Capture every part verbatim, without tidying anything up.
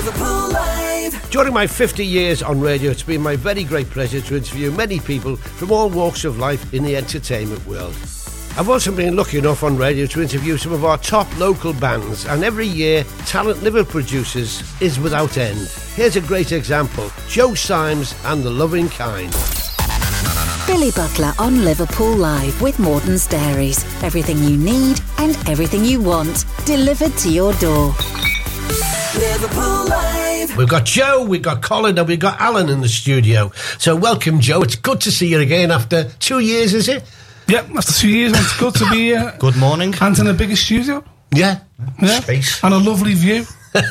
Liverpool Live. During my fifty years on radio, it's been my very great pleasure to interview many people from all walks of life in the entertainment world. I've also been lucky enough on radio to interview some of our top local bands, and every year, talent Liverpool produces is without end. Here's a great example: Joe Symes and the Loving Kind. Billy Butler on Liverpool Live with Morton's Dairies. Everything you need and everything you want delivered to your door. Liverpool Live. We've got Joe, we've got Colin, and we've got Alan in the studio. So welcome, Joe. It's good to see you again after two years, is it? Yep, after two years, it's good to be here. Good morning. And in a bigger studio. Yeah. Yeah. Space. And a lovely view.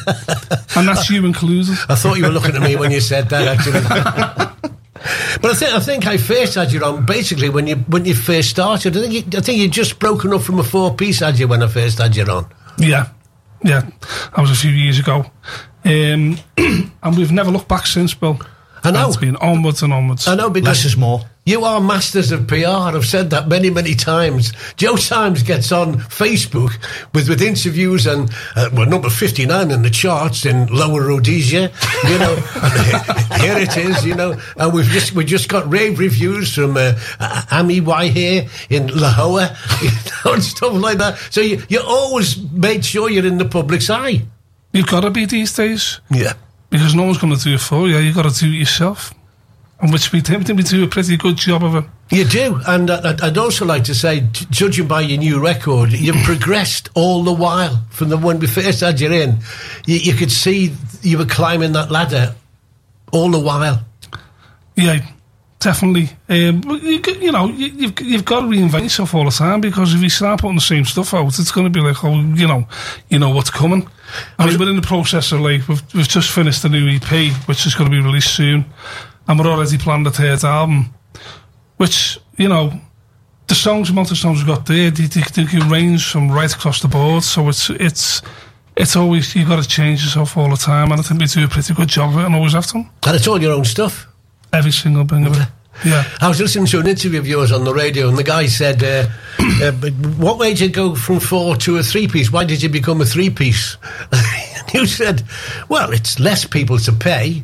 And that's you included. I thought you were looking at me when you said that, actually. But I think I think I first had you on basically when you when you first started. I think you, I think you'd just broken up from a four piece, had you, when I first had you on? Yeah, yeah. That was a few years ago, um, and we've never looked back since, Bill. I know. It's been onwards and onwards. I know, because less is more. You are masters of P R. I've said that many, many times. Joe Symes gets on Facebook with, with interviews and, uh, well, number fifty-nine in the charts in Lower Rhodesia, you know. And here it is, you know. And we've just we just got rave reviews from uh, uh, Ami Wahir in Lahore, you know, and stuff like that. So you, you always made sure you're in the public's eye. You've got to be these days. Yeah. Because no one's going to do it for you. You've got to do it yourself. And which we think we do a pretty good job of it. You do, and uh, I'd also like to say, j- judging by your new record, you've progressed all the while. From the when we first had you in, you, you could see you were climbing that ladder all the while. Yeah, definitely. Um, you, you know, you, you've you've got to reinvent yourself all the time, because if you start putting the same stuff out, it's going to be like, oh, you know, you know what's coming. I mean, we're in the process of, like, we've we've just finished the new E P, which is going to be released soon. And we're already planning the third album, which, you know, the songs, the amount of songs we've got there, they, they, they can range from right across the board. So it's it's it's always, you've got to change yourself all the time. And I think we do a pretty good job of it, and always have to. And it's all your own stuff? Every single thing of it. Yeah. I was listening to an interview of yours on the radio, and the guy said, uh, uh, what made you go from four to a three-piece? Why did you become a three-piece? And you said, well, it's less people to pay.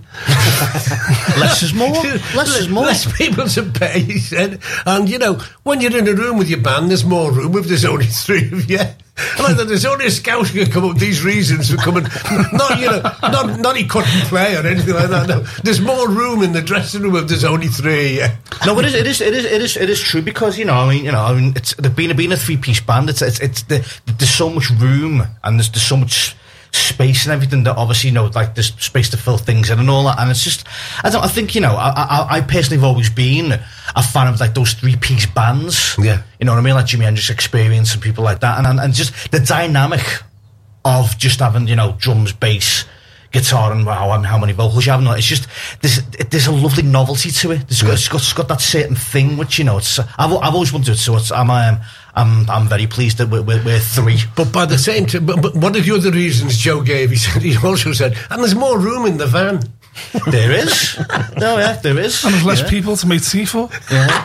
Less is more. Less is more. Less people to pay, he said. And, you know, when you're in a room with your band, there's more room if there's only three of you. And I thought, there's only a scout who can come up with these reasons for coming. Not, you know, not, not he couldn't play or anything like that. No, there's more room in the dressing room if there's only three. Yeah. No, it is, it is, it is, it is, it is true, because, you know, I mean, you know, I mean, it's being a being a three piece band. It's, it's, it's the, there's so much room, and there's, there's so much space and everything, that obviously, you know, like, there's space to fill things in and all that. And it's just, I don't, I think, you know, I, I, I personally have always been a fan of, like, those three piece bands. Yeah. You know what I mean? Like Jimi Hendrix Experience and people like that. And, and, and just the dynamic of just having, you know, drums, bass, guitar, and wow, and how many vocals you have. It's just, there's, it, there's a lovely novelty to it. It's got, it's got, it's got that certain thing which, you know, it's, I've, I've always wanted it, so it's, I'm, um, I'm, I'm very pleased that we're, we're, we're three. But by the same time, but, but one of the other reasons Joe gave, he said, he also said, and there's more room in the van. There is. No, yeah, there is. And there's less yeah. people to make tea for. Yeah.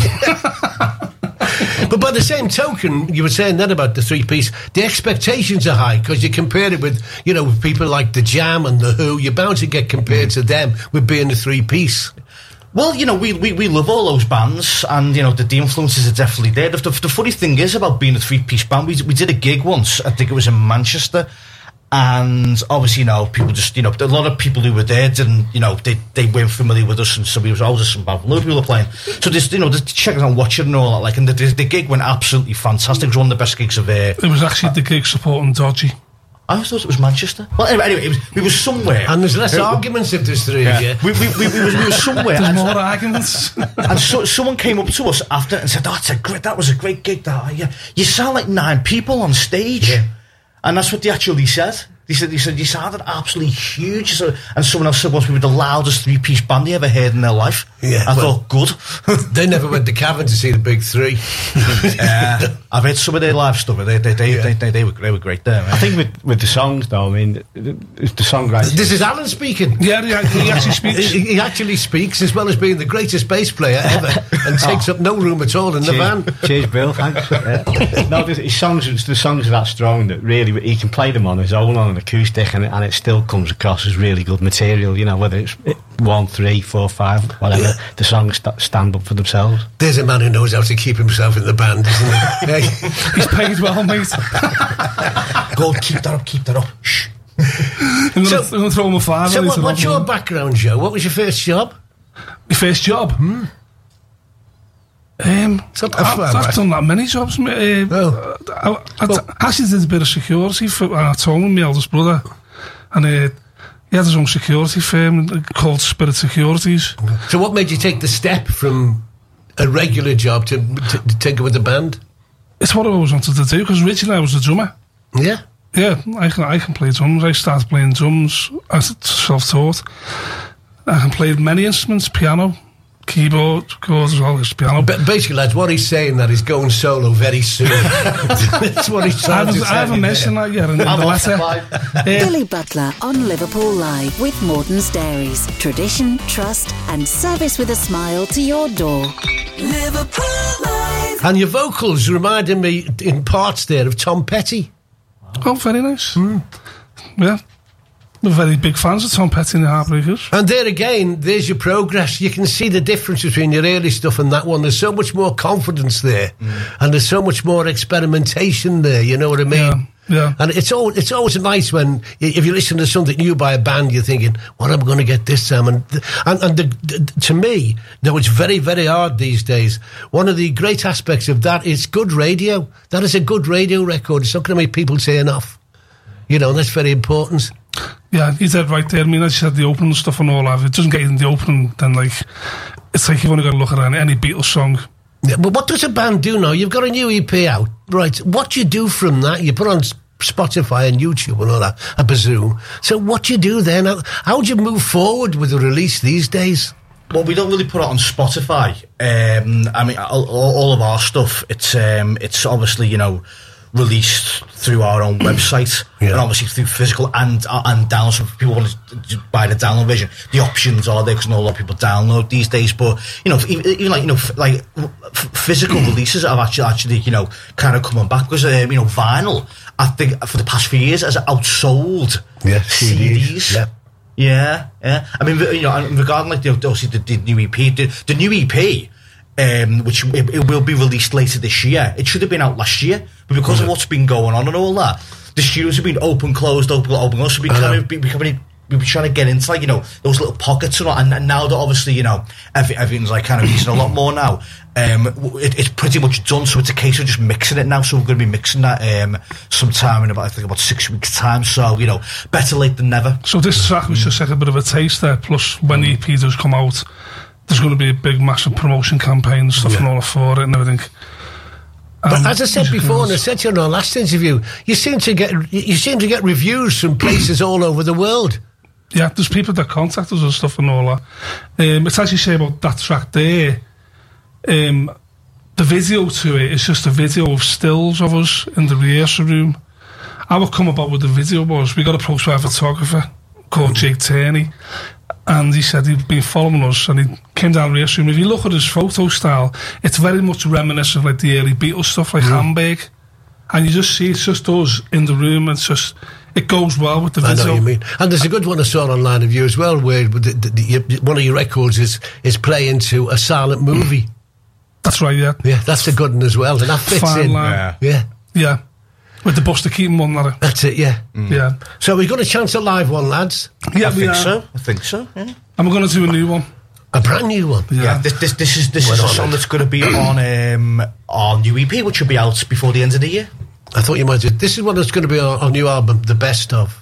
But by the same token, you were saying that about the three-piece, the expectations are high, because you compare it with, you know, with people like The Jam and The Who, you're bound to get compared to them with being a three-piece. Well, you know, we, we, we love all those bands, and, you know, the, the influences are definitely there. The, the, the funny thing is about being a three-piece band, we, we did a gig once, I think it was in Manchester, and obviously, you know, people just, you know, a lot of people who were there didn't, you know, they, they weren't familiar with us, and so we was always some band, loads of people were playing. So just, you know, just check it out and watch it and all that, like, and the, the, the gig went absolutely fantastic. It was one of the best gigs of there. It was actually the gig supporting Dodgy. I thought it was Manchester. Well, anyway, anyway it was, we were somewhere. And there's less uh, arguments if there's three, yeah. yeah. We, we, we, we, was, we were somewhere. There's and, more arguments. And so, someone came up to us after and said, oh, that's a great, that was a great gig, that. Yeah. You sound like nine people on stage. Yeah. And that's what they actually said. He said, he said, you sounded absolutely huge. So, and someone else said, was we were the loudest three-piece band they ever heard in their life. Yeah, I well, thought, good. They never went to Cavern to see the big three. uh, I've heard some of their live stuff. They, they, they, yeah. they, they, they, were, they were great there. Man. I think with, with the songs, though, I mean, the, the songwriting. This is Alan speaking. Yeah, he, he actually speaks. He, he actually speaks, as well as being the greatest bass player ever, and takes oh. up no room at all in Cheers. the van. Cheers, Bill. Thanks. Yeah. No, his songs, the songs are that strong that really he can play them on his own on on acoustic, and, and it still comes across as really good material. You know, whether it's one, three, four, five, whatever, Yeah. the songs st- stand up for themselves. There's a man who knows how to keep himself in the band, isn't there? Hey. He's paid well, mate. Go, keep that up, keep that up. Shh. I'm going So- to throw him a five. So, and what, it's what's an your odd one. background, Joe? What was your first job? My first job? Hmm. Um, It's not that I, far I've back. done that many jobs. mate. Uh, Oh. I, I, Well- I actually did a bit of security for at home with my eldest brother, and uh, he had his own security firm called Spirit Securities. So, what made you take the step from a regular job to, to, to take it with the band? It's what I always wanted to do because originally I was a drummer. Yeah. Yeah, I can I can play drums. I started playing drums as self-taught. I can play many instruments: piano, keyboard, chords as well as piano. But basically, lads, what he's saying that he's going solo very soon. That's what he's I trying to haven't, say. I haven't mentioned that yet in, in I'm the off, letter. bye. Uh, Billy Butler on Liverpool Live with Morton's Dairies. Tradition, trust, and service with a smile to your door. Liverpool Live. And your vocals reminded me in parts there of Tom Petty. oh, very nice. Yeah. We're very big fans of Tom Petty and the Heartbreakers. And there again, there's your progress. You can see the difference between your early stuff and that one. There's so much more confidence there, and there's so much more experimentation there. You know what I mean? Yeah, yeah. And it's always it's always nice when i- if you listen to something new by a band, you're thinking, "What am I going to get this time?" And th- and, and the, the, to me, though it's very very hard these days. One of the great aspects of that is good radio. That is a good radio record. It's not going to make people turn off. You know, and that's very important. Yeah, you said right there. I mean, as you said, the opening stuff and all that. If it doesn't get you in the opening, then like, it's like you've only got to look at any, any Beatles song. Yeah, but what does a band do now? You've got a new E P out, right? What do you do from that? You put on S- Spotify and YouTube and all that, I presume. So what do you do then? How, how do you move forward with the release these days? Well, we don't really put it on Spotify. Um, I mean, all, all of our stuff, it's um, it's obviously, you know, released through our own website, Yeah. and obviously through physical and uh, and download. So if people want to buy the download version, the options are there because not a lot of people download these days. But you know, even, even like you know, f- like f- physical releases have actually actually you know kind of coming back because um, you know vinyl. I think for the past few years has outsold Yeah, C C Ds, Ds. yeah. Yeah, yeah. I mean, you know, and regarding like the obviously the, the new E P, the, the new E P, um, which it, it will be released later this year. It should have been out last year, but because of what's been going on and all that, the studios have been open, closed, open, open. Also, we I kind know. of be- becoming. We've been trying to get into like you know those little pockets and all, and, and now that obviously you know every, everything's like kind of using a lot more now. Um, w- it, it's pretty much done, so it's a case of just mixing it now. So we're going to be mixing that um sometime in about I think about six weeks time. So you know, better late than never. So this track was just like a bit of a taste there. Plus, when the E P does come out, there's going to be a big, massive promotion campaign and stuff Yeah. and all for it and everything. But Um, as I said before, and I said to you in our last interview, you seem to get you seem to get reviews from places all over the world. yeah, there's people that contact us and stuff and all that. Um, it's actually say about that track there. Um, the video to it is just a video of stills of us in the rehearsal room. How it come about with the video was we got approached by a photographer called Jake Turney, and he said he'd been following us and he came down the rehearsal room. If you look at his photo style, it's very much reminiscent of like the early Beatles stuff, like Hamburg. And you just see it's just us in the room. It's just it goes well with the I video. know what you mean. And there's a good one I saw online of you as well, where the, the, the, you- one of your records is is playing to a silent movie. That's right, yeah. Yeah, that's a good one as well, and that fits Fine in. line. Yeah. Yeah, Yeah. With the Buster Keaton one, that. that's it. Yeah. Yeah. So we got a chance at live one, lads. Yeah, I we think are. so. I think so. Yeah. And we're going to do a new one. A brand new one. Yeah. Yeah, this this this is this Well is a done, song mate. that's going to be on um, our new E P, which will be out before the end of the year. I thought you might do. This is one that's going to be our, our new album, The Best Of.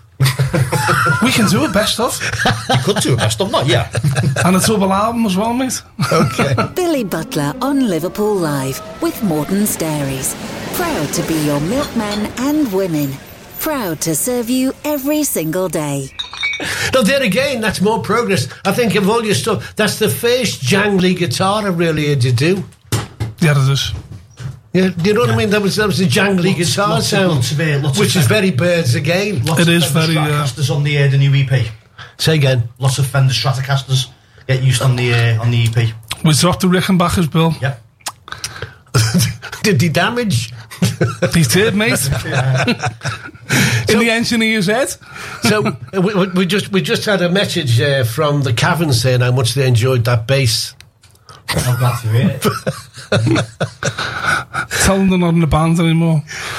We can do a best of. You could do a best of that, yeah. And a double album as well, mate. Okay. Billy Butler on Liverpool Live with Morton's Dairies. Proud to be your milkmen and women. Proud to serve you every single day. Now, there again, that's more progress. I think of all your stuff, that's the first jangly guitar I've really heard you do. Yeah, it is. Yeah, do you know what I mean? That was that was a jangly Lots- guitar lots of- sound, lots of, uh, lots of which is Fender- very Birds again. Lots It of is Fender very, uh, Stratocasters on the uh, the new E P. Say again. Lots of Fender Stratocasters get used on the uh, on the E P. We dropped the Rickenbackers, Bill. Yep. Did he damage? He did, mate. in the engineer's head. So uh, we, we- we just we just had a message uh, from the Cavern saying how much they enjoyed that bass. I'm glad to hear it. Tell them they're not in the band anymore.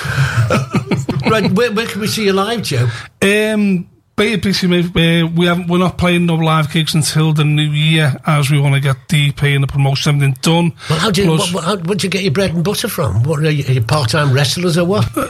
Right, where, where can we see you live, Joe? Um, basically, uh, we haven't, we're not playing no live gigs until the new year, as we want to get the P and the promotion, everything done. Well, how do you, Plus, what, what, how, where'd you get your bread and butter from? What are you, are you part-time wrestlers or what? uh,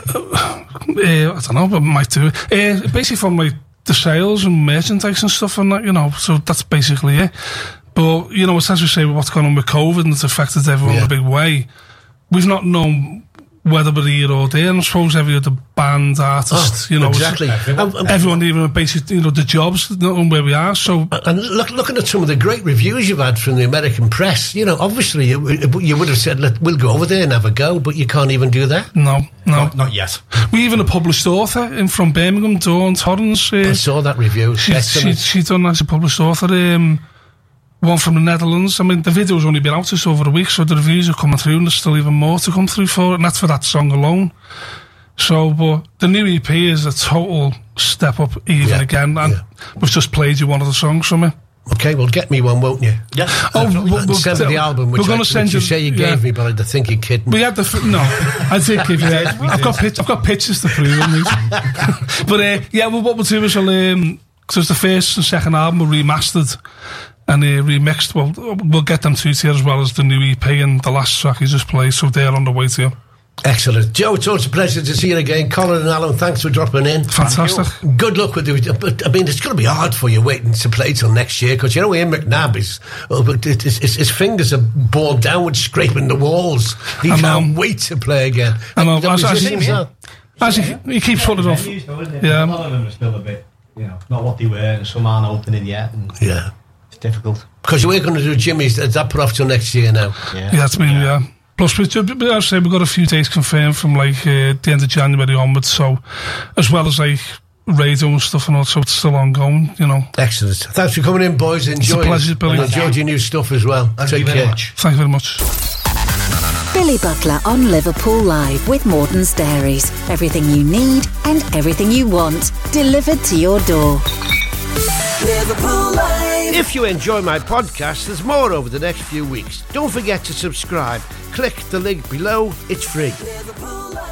I don't know, but I might do it. Uh, basically, from like the sales and merchandise and stuff, and that, you know. So that's basically it. But you know, it's as we say, what's going on with COVID and it's affected everyone Yeah. in a big way. We've not known whether we're here or there, and I suppose every other band, artist, Oh, you know, it's- exactly. everyone. Um, um, everyone even basically, you know, the jobs, not on where we are. So And look, looking at some of the great reviews you've had from the American press, you know, obviously you, you would have said, Let, we'll go over there and have a go, but you can't even do that. no, no. Not, not yet. We even a published author in from Birmingham, Dawn Torrance. I Uh, saw that review. she, she, Excellent. she done as a published author. Um, one from the Netherlands. I mean, the video's only been out just over a week, so the reviews are coming through, and there's still even more to come through for it, and that's for that song alone. So, but the new E P is a total step up even Yeah, again, and yeah. we've just played you one of the songs from it. Okay, well, get me one, won't you? Yeah. Oh, And we'll- we'll- send me the album, we're which, gonna I, send which you you- say you yeah. gave me, but I think you're kidding. We had the f- no, I did give you. I've got pic- I've got pictures to prove it. mate. But uh, yeah, well, what we'll do is we'll um, because the first and second album were remastered and uh, remixed. Well, we'll get them two to you as well as the new E P and the last track you just played. So they're on the way to you. Excellent. Joe, it's always a pleasure to see you again. Colin and Alan, thanks for dropping in. Fantastic. Good luck with it. But, I mean, it's going to be hard for you waiting to play till next year because, you know, Ian McNabb is, oh, but it, his, his his fingers are borne downward, scraping the walls. He I can't know. wait to play again. I know. And the As- as- musicians are- As he, he keeps putting it off. Venues, though, isn't it? Yeah. A lot of them are still a bit, you know, not what they were, and some aren't opening yet, and Yeah. it's difficult. Because you were going to do Jimmy's. Is that put off till next year now? Yeah. Yeah, that's been yeah. Plus, we, we, I say we've got a few dates confirmed from like uh, the end of January onwards. So, as well as like radio and stuff, and also it's still ongoing. You know. Excellent. Thanks for coming in, boys. Enjoy a pleasure, it. Billy. And enjoyed your new stuff as well. Thank Take you very care. much. Thank you very much. Billy Buckler on Liverpool Live with Morton's Dairies. Everything you need and everything you want delivered to your door. Liverpool Live. If you enjoy my podcast, there's more over the next few weeks. Don't forget to subscribe. Click the link below. It's free. Liverpool Live.